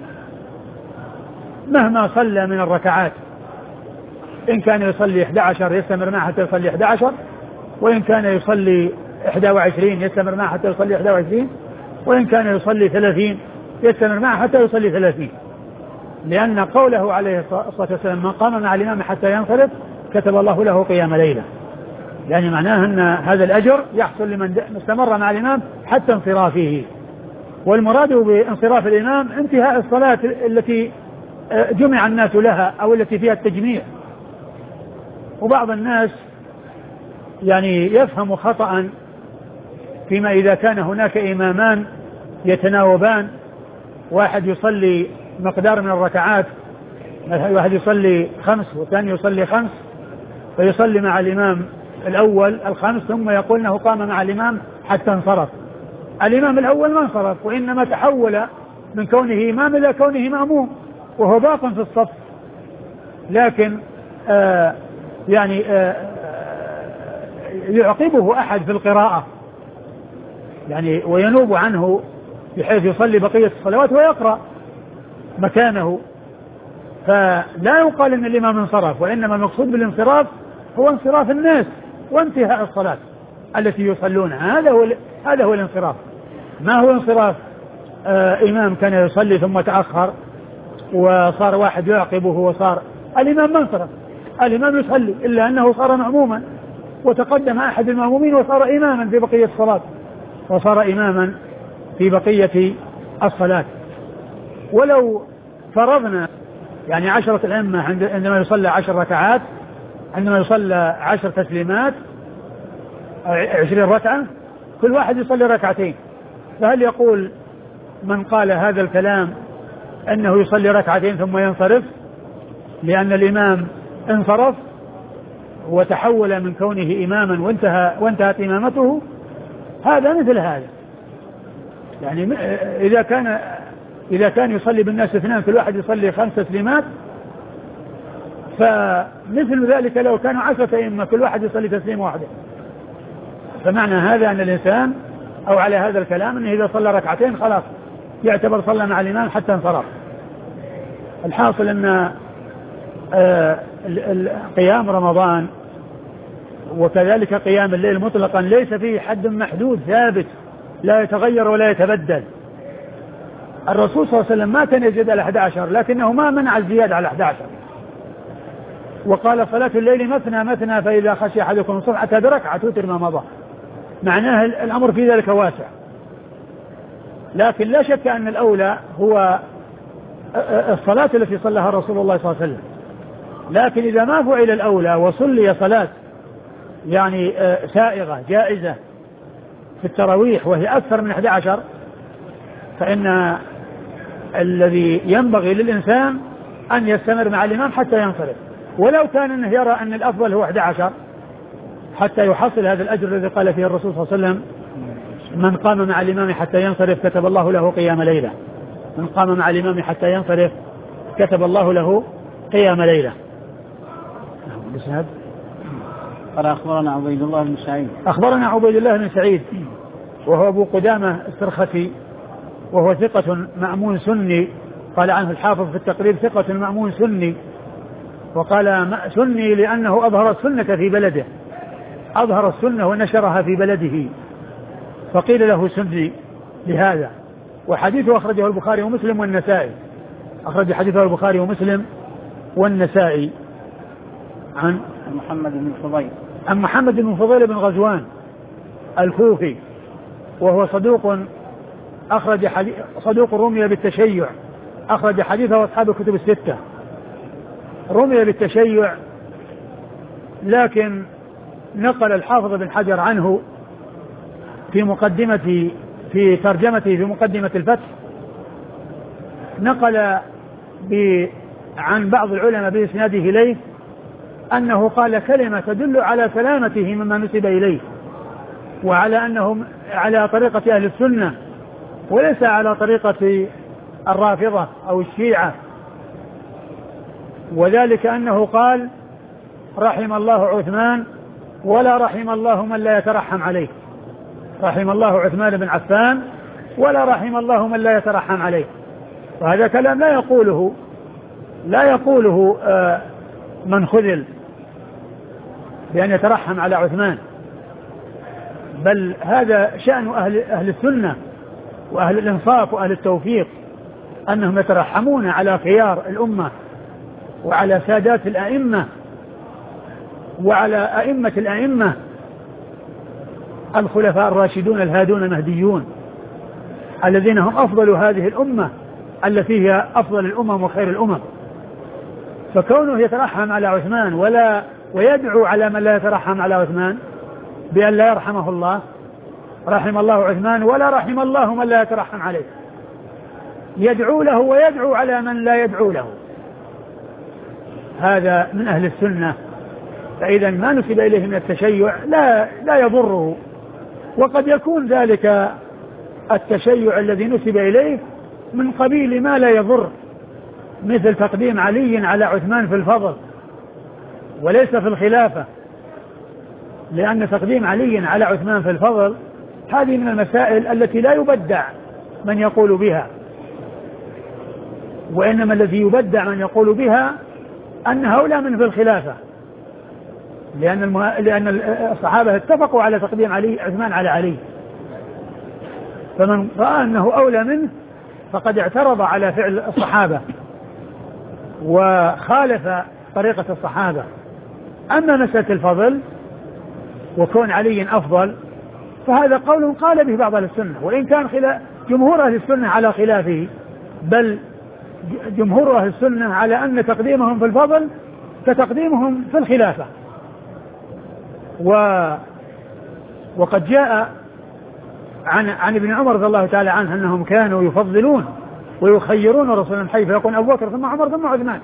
مهما صلى من الركعات، إن كان يصلي 11 يستمر معه حتى يصلي 11، وإن كان يصلي 21 يستمر معه حتى يصلي 21، وإن كان يصلي 30 يستمر معه حتى يصلي 30، لأن قوله عليه الصلاة والسلام من قام مع الإمام حتى ينصرف كتب الله له قيام ليلة، يعني معناه أن هذا الأجر يحصل لمن استمر مع الإمام حتى انصرافه. والمراد بانصراف الإمام انتهاء الصلاة التي جمع الناس لها أو التي فيها التجميع. وبعض الناس يعني يفهم خطأ فيما إذا كان هناك إمامان يتناوبان، واحد يصلي مقدار من الركعات، واحد يصلي 5 والثاني يصلي 5، فيصلي مع الإمام الأول 5 ثم يقول أنه قام مع الإمام حتى انصرف، الإمام الأول ما انصرف، وإنما تحول من كونه إمام إلى كونه مأموم، وهو باق في الصف، لكن يعقبه أحد في القراءة يعني وينوب عنه بحيث يصلي بقية الصلوات ويقرأ مكانه، فلا يقال ان الامام انصرف، وانما المقصود بالانصراف هو انصراف الناس وانتهاء الصلاة التي يصلونها. هذا هو الانصراف، ما هو انصراف امام كان يصلي ثم تأخر وصار واحد يعقبه وصار الامام ما انصرف، الامام يصلي الا انه صار مأموما وتقدم احد المأمومين وصار اماما في بقية الصلاة، وصار اماما في بقية الصلاة. ولو فرضنا يعني 10 الأئمة عندما يصلى 10 ركعات، عندما يصلى 10 تسليمات 20 ركعة، كل واحد يصلي ركعتين، فهل يقول من قال هذا الكلام أنه يصلي ركعتين ثم ينصرف لأن الإمام انصرف وتحول من كونه إماما وانتهت إمامته؟ هذا مثل هذا، يعني إذا كان يصلي بالناس 2 كل واحد يصلي 5 تسليمات، فمثل ذلك لو كانوا 10 أئمة كل واحد يصلي تسليم واحدة، فمعنى هذا أن الإنسان أو على هذا الكلام أنه إذا صلى ركعتين خلاص يعتبر صلى مع الإمام حتى انصرف. الحاصل أن قيام رمضان وكذلك قيام الليل مطلقا ليس فيه حد محدود ثابت لا يتغير ولا يتبدل. الرسول صلى الله عليه وسلم ما كان يزيد على 11، لكنه ما منع الزيادة على 11، وقال صلاة الليل مثنى مثنى فإذا خشي أحدكم الصبح أتى بركعة توتر ما مضى، معناه الأمر في ذلك واسع. لكن لا شك أن الأولى هو الصلاة التي صلىها رسول الله صلى الله عليه وسلم، لكن إذا ما فعل الأولى وصلي صلاة يعني سائغة جائزة في التراويح وهي أكثر من 11، فإن الذي ينبغي للإنسان أن يستمر مع الإمام حتى ينصرف، ولو كان أنه يرى أن الأفضل هو 11 حتى يحصل هذا الأجر الذي قال فيه الرسول صلى الله عليه وسلم: من قام مع الإمام حتى ينصرف كتب الله له قيام ليلة. من قام مع الإمام حتى ينصرف كتب الله له قيام ليلة. قال أخبرنا عبيد الله بن سعيد. أخبرنا عبيد الله بن سعيد وهو أبو قدامة السرختي، وهو ثقة مأمون سني، قال عنه الحافظ في التقريب ثقة مأمون سني، وقال سني لأنه أظهر السنة في بلده، أظهر السنة ونشرها في بلده فقيل له سني لهذا. وحديثه أخرجه البخاري ومسلم والنسائي، أخرج حديثه البخاري ومسلم والنسائي عن محمد بن فضيل، عن محمد بن فضيل بن غزوان الكوفي، وهو صدوق رمي بالتشيع، أخرج حديثه أصحاب الكتب الستة. رمي بالتشيع، لكن نقل الحافظ بن حجر عنه في ترجمته في مقدمة الفتح، نقل عن بعض العلماء بإسناده إليه أنه قال كلمة تدل على سلامته مما نسب إليه، وعلى أنه على طريقة أهل السنة وليس على طريقة الرافضة أو الشيعة، وذلك أنه قال: رحم الله عثمان ولا رحم الله من لا يترحم عليه. رحم الله عثمان بن عفان ولا رحم الله من لا يترحم عليه. وهذا كلام لا يقوله من خذل بأن يترحم على عثمان، بل هذا شأن أهل السنة وأهل الإنصاف وأهل التوفيق، أنهم يترحمون على خيار الأمة وعلى سادات الأئمة وعلى أئمة الأئمة الخلفاء الراشدون الهادون المهديون الذين هم أفضل هذه الأمة التي هي أفضل الأمم وخير الأمم. فكونه يترحم على عثمان ويدعو على من لا يترحم على عثمان بأن لا يرحمه الله، رحم الله عثمان ولا رحم الله من لا يترحم عليه، يدعو له ويدعو على من لا يدعو له، هذا من أهل السنة. فإذا ما نسب إليه من التشيع لا يضره، وقد يكون ذلك التشيع الذي نسب إليه من قبيل ما لا يضر، مثل تقديم علي على عثمان في الفضل وليس في الخلافة، لأن تقديم علي على عثمان في الفضل هذه من المسائل التي لا يبدع من يقول بها، وإنما الذي يبدع من يقول بها أن هؤلاء من في الخلافة، لأن الصحابة اتفقوا على تقديم عثمان على علي، فمن رأى أنه أولى منه فقد اعترض على فعل الصحابة وخالف طريقة الصحابة. أما مسألة الفضل وكون علي أفضل فهذا قول قال به بعض أهل السنة، وإن كان جمهور أهل السنة على خلافه، بل جمهور أهل السنة على أن تقديمهم في الفضل كتقديمهم في الخلافة. وقد جاء عن ابن عمر رضي الله تعالى عنه أنهم كانوا يفضلون ويخيرون رسول الله حي فيكون أبو بكر ثم عمر ثم عثمان،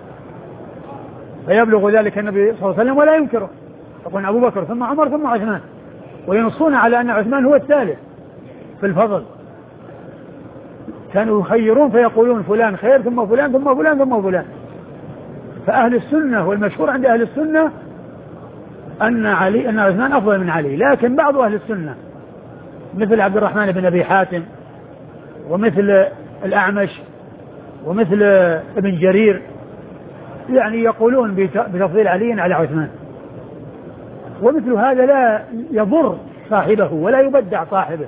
فيبلغ ذلك النبي صلى الله عليه وسلم ولا ينكره، يكون أبو بكر ثم عمر ثم عثمان، وينصون على أن عثمان هو الثالث في الفضل. كانوا يخيرون فيقولون فلان خير ثم فلان ثم فلان ثم فلان. فأهل السنة والمشهور عند أهل السنة أن عثمان أفضل من علي، لكن بعض أهل السنة مثل عبد الرحمن بن أبي حاتم ومثل الأعمش ومثل ابن جرير يعني يقولون بتفضيل علي على عثمان، ومثل هذا لا يضر صاحبه ولا يبدع صاحبه،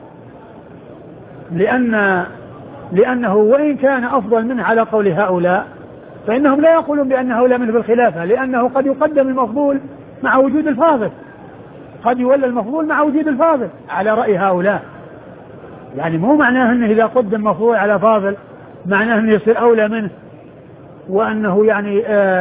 لأنه وإن كان أفضل منه على قول هؤلاء فإنهم لا يقولون بأن هؤلاء منه بالخلافة، لأنه قد يقدم المفضول مع وجود الفاضل، قد يولى المفضول مع وجود الفاضل على رأي هؤلاء. يعني مو معناه أنه إذا قدم مفضول على فاضل معناه أنه يصير أولى منه وأنه يعني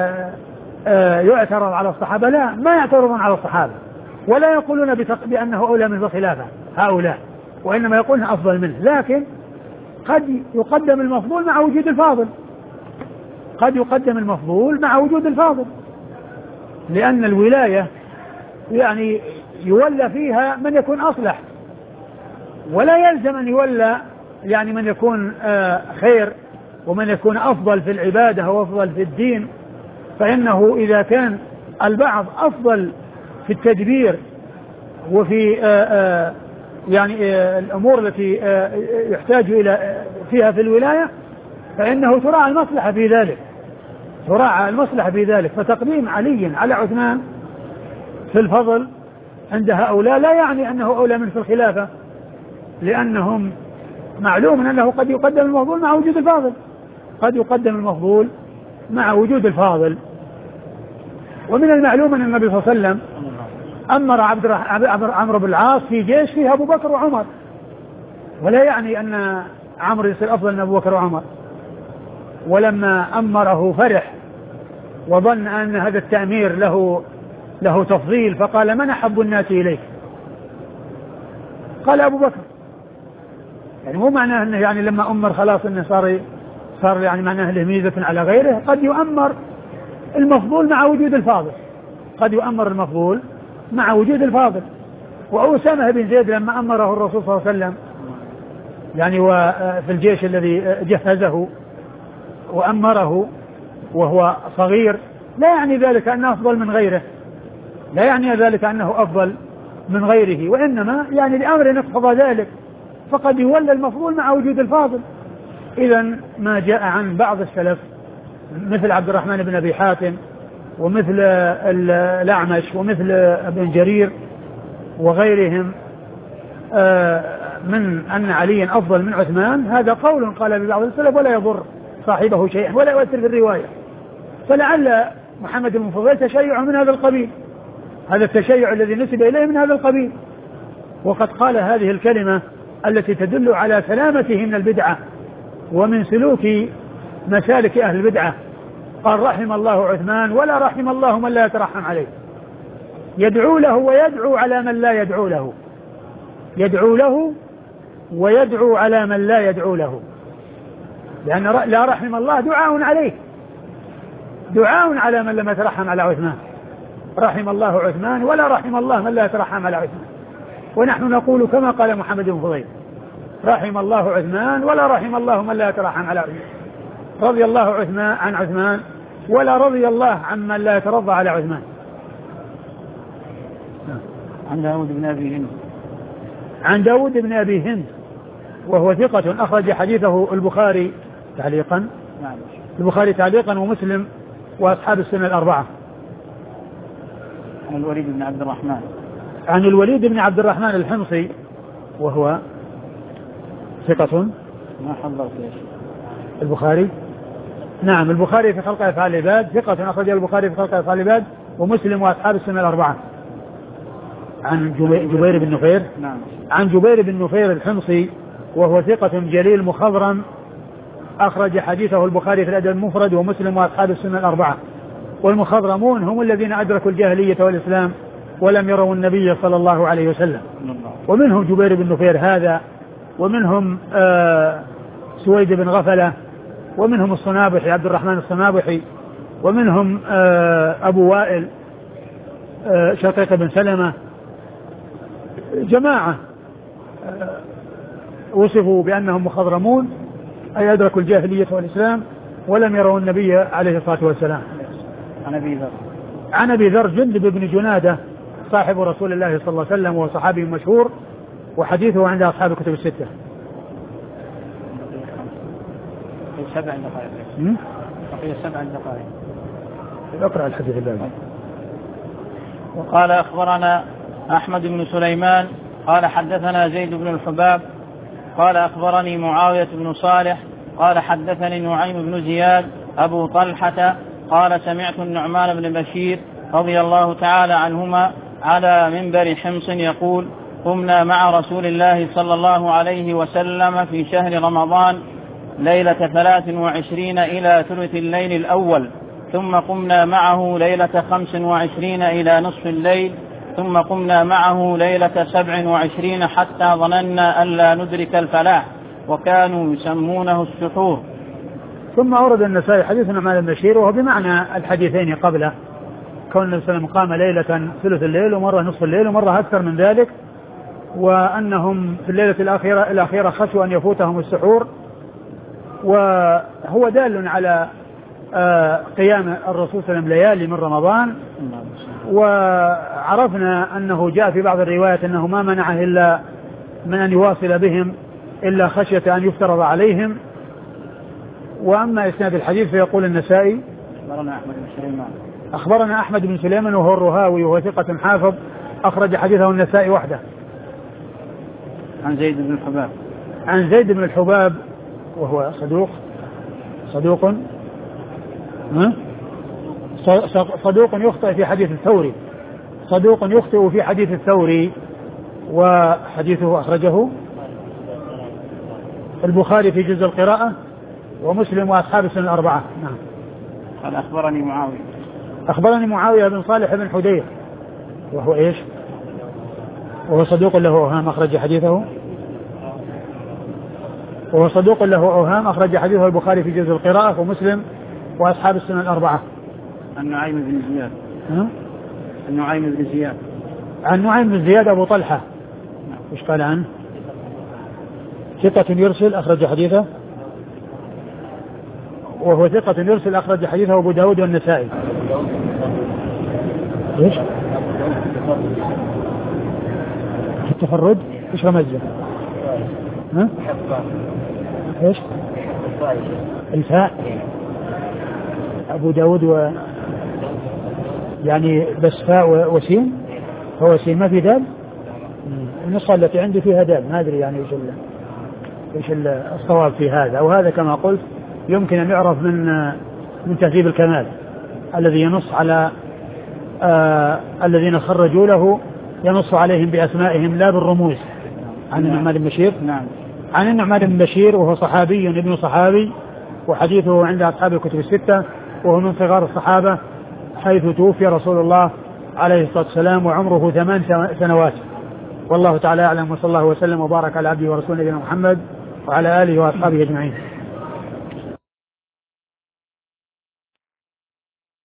يعترض على الصحابة، لا، ما يعترضون على الصحابة ولا يقولون بأنه أولى منه بالخلافة هؤلاء، وإنما يقولون أفضل منه، لكن قد يقدم المفضول مع وجود الفاضل، قد يقدم المفضول مع وجود الفاضل، لأن الولاية يعني يولى فيها من يكون أصلح، ولا يلزم أن يولى يعني من يكون خير ومن يكون أفضل في العبادة وأفضل في الدين. فإنه إذا كان البعض أفضل في التدبير وفي يعني الأمور التي يحتاج إلى فيها في الولاية فإنه تراعى المصلحة في ذلك، تراعى المصلحة في ذلك. فتقديم علي على عثمان في الفضل عند هؤلاء لا يعني أنه أولى من في الخلافة، لأنهم معلوم أنه قد يقدم المفضول مع وجود الفاضل، قد يقدم المفضول مع وجود الفاضل. ومن المعلوم أن النبي صلى الله عليه وسلم أمر عمرو بن العاص في جيش فيه أبو بكر وعمر، ولا يعني أن عمرو يصير أفضل من أبو بكر وعمر. ولما أمره فرح وظن أن هذا التأمير له تفضيل فقال من أحب الناس إليك؟ قال أبو بكر. يعني مو معناه أنه يعني لما أمر خلاص أنه صار يعني معناه له ميزة على غيره، قد يؤمر المفضول مع وجود الفاضل، قد يؤمر المفضول مع وجود الفاضل. وأسامة بن زيد لما أمره الرسول صلى الله عليه وسلم يعني وفي الجيش الذي جهزه وأمره وهو صغير لا يعني ذلك أنه أفضل من غيره، لا يعني ذلك أنه أفضل من غيره، وإنما يعني لأمر اقتضى ذلك، فقد يولى المفضول مع وجود الفاضل. إذن ما جاء عن بعض السلف مثل عبد الرحمن بن أبي حاتم ومثل الأعمش ومثل ابن جرير وغيرهم من أن عليا أفضل من عثمان، هذا قول قال ببعض السلف ولا يضر صاحبه شيئا ولا يؤثر في الرواية. فلعل محمد بن فضيل تشيع من هذا القبيل، هذا التشيع الذي نسب إليه من هذا القبيل، وقد قال هذه الكلمة التي تدل على سلامته من البدعة ومن سلوك مسالك أهل البدعة، قال رحم الله عثمان ولا رحم الله من لا يترحم عليه، يدعو له ويدعو على من لا يدعو له، يدعو له ويدعو على من لا يدعو له، لأن لا رحم الله دعاء عليه، دعاء على من لم يترحم على عثمان، رحم الله عثمان ولا رحم الله من لا يترحم على عثمان. ونحن نقول كما قال محمد بن فضيل رحم الله عثمان ولا رحم الله من لا يترحم على عثمان، رضي الله عن عثمان ولا رضي الله عمن لا يترضى على عثمان. عن داود بن أبي هند. عن داود بن أبي هند وهو ثقة أخرج حديثه البخاري تعليقا. البخاري تعليقا ومسلم وأصحاب السنة الأربعة. عن الوليد بن عبد الرحمن. عن الوليد بن عبد الرحمن الحمصي وهو ثقة. ما حضرت ايش؟ البخاري. نعم البخاري في خلق أفعال العباد ثقة أخرج البخاري في خلق أفعال العباد ومسلم وأصحاب السنة الأربعة. عن جبير بن نفير. نعم. عن جبير بن نفير الحمصي وهو ثقة جليل مخضرم أخرج حديثه البخاري في الأدب المفرد ومسلم وأصحاب السنة الأربعة. والمخضرمون هم الذين أدركوا الجاهلية والإسلام ولم يروا النبي صلى الله عليه وسلم. ومنهم جبير بن نفير هذا، ومنهم سويد بن غفلة، ومنهم الصنابحي عبد الرحمن الصنابحي، ومنهم أبو وائل شقيق بن سلمة، جماعة وصفوا بأنهم مخضرمون أي أدركوا الجاهلية والإسلام ولم يروا النبي عليه الصلاة والسلام. عن أبي ذر جندب بن جنادة صاحب رسول الله صلى الله عليه وسلم وهو صحابي مشهور وحديثه عند أصحاب الكتب الستة. 7 دقائق. بقي 7 دقائق. اقرأ الحديث الباقي. وقال أخبرنا أحمد بن سليمان قال حدثنا زيد بن الحباب قال أخبرني معاوية بن صالح قال حدثني نعيم بن زياد أبو طلحة قال سمعت النعمان بن بشير رضي الله تعالى عنهما على منبر حمص يقول قمنا مع رسول الله صلى الله عليه وسلم في شهر رمضان ليلة 23 إلى ثلث الليل الأول، ثم قمنا معه ليلة 25 إلى نصف الليل، ثم قمنا معه ليلة 27 حتى ظننا أن لا ندرك الفلاح، وكانوا يسمونه السحور. ثم أورد النسائي حديث النعمان بن بشير وهو بمعنى الحديثين قبله، كون النبي صلى الله عليه وسلم قام ليلة ثلث الليل ومرة نصف الليل ومرة أكثر من ذلك، وأنهم في الليلة الأخيرة خشوا أن يفوتهم السحور، وهو دال على قيام الرسول صلى الله عليه وسلم ليالي من رمضان. وعرفنا أنه جاء في بعض الروايات أنه ما منعه إلا من أن يواصل بهم إلا خشية أن يفترض عليهم. وأما إسناد الحديث فيقول النسائي أخبرنا أحمد بن سليمان وهو الرهاوي وهو ثقة حافظ أخرج حديثه النسائي وحده. عن زيد بن الحباب. عن زيد بن الحباب وهو صدوق يخطئ في حديث الثوري، صدوق يخطئ في حديث الثوري، وحديثه أخرجه البخاري في جزء القراءة ومسلم وأصحاب السنة الأربعة. نعم. قال أخبرني معاوية بن صالح بن حدير وهو إيش؟ وهو صدوق له أوهام أخرج حديثه، وهو صدوق له أوهام أخرج حديثه البخاري في جزء القراءة ومسلم وأصحاب السنة الأربعة. عن نعيم بن زياد. عن نعيم بن زياد أبو طلحة. إيش قال عنه؟ ثقة يرسل أخرج حديثه، وهو ثقة يرسل أخرج حديثه أبو داود والنسائي. إيش؟ التفرد إيش رمزه؟ ها؟ إيش؟ الفاء أبو داود يعني بس فاء وسين، هو سين ما في دال. النسخة التي عندي فيها دال، ما أدري يعني إيش الصواب في هذا. وهذا كما قلت يمكن أن يعرف من تهذيب الكمال الذي ينص على الذين خرجوا له، ينص عليهم بأسمائهم لا بالرموز. عن النعمان بن بشير. نعم. عن النعمان بن بشير وهو صحابي ابن صحابي وحديثه عند أصحاب الكتب الستة، وهو من صغار الصحابة حيث توفي رسول الله عليه الصلاة والسلام وعمره 8 سنوات. والله تعالى أعلم، وصلى الله وسلم وبارك على عبده ورسوله نبينا محمد وعلى آله وأصحابه أجمعين.